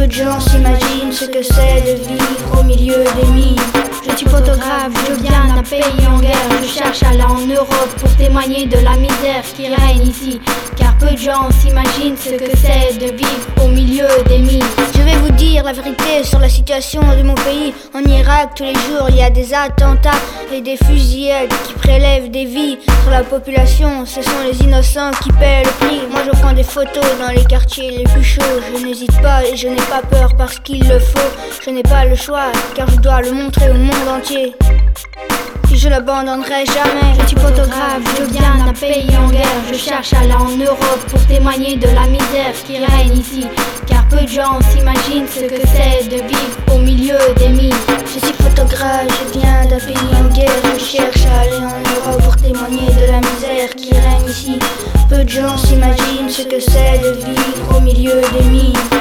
de gens s'imaginent ce que c'est de vivre au milieu des mines. Je suis photographe, je viens d'un pays en guerre. Je cherche à aller en Europe pour témoigner de la misère qui règne ici. Car peu de gens s'imaginent ce que c'est de vivre au milieu des mines. Je vais vous dire la vérité sur la situation de mon pays. En Irak, tous les jours, il y a des attentats et des fusillades qui prélèvent des vies sur la population. Ce sont les innocents qui paient le prix. Moi, je prends des photos dans les quartiers les plus chauds. Je n'hésite pas et je n'ai pas peur parce qu'il le faut. Je n'ai pas le choix car je dois le montrer au monde entier. Et je l'abandonnerai jamais. Je suis photographe, je viens d'un pays en guerre. Je cherche à aller en Europe pour témoigner de la misère qui règne ici. Car peu de gens s'imaginent ce que c'est de vivre au milieu des mines. Je suis photographe, je viens d'un pays en guerre. Je cherche à aller en Europe pour témoigner de la misère qui règne ici. Peu de gens s'imaginent ce que c'est de vivre au milieu des mines.